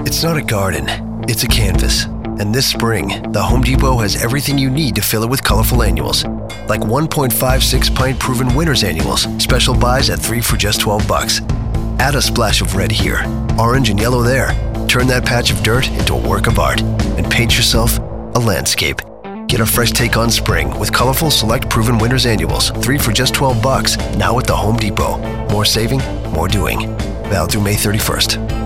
It's not a garden, it's a canvas. And this spring, the Home Depot has everything you need to fill it with colorful annuals. Like 1.56 pint proven winners annuals, special buys at 3 for just $12. Add a splash of red here, orange and yellow there. Turn that patch of dirt into a work of art and paint yourself a landscape. Get a fresh take on spring with colorful select proven winners annuals, 3 for just $12, now at the Home Depot. More saving, more doing. Valid through May 31st.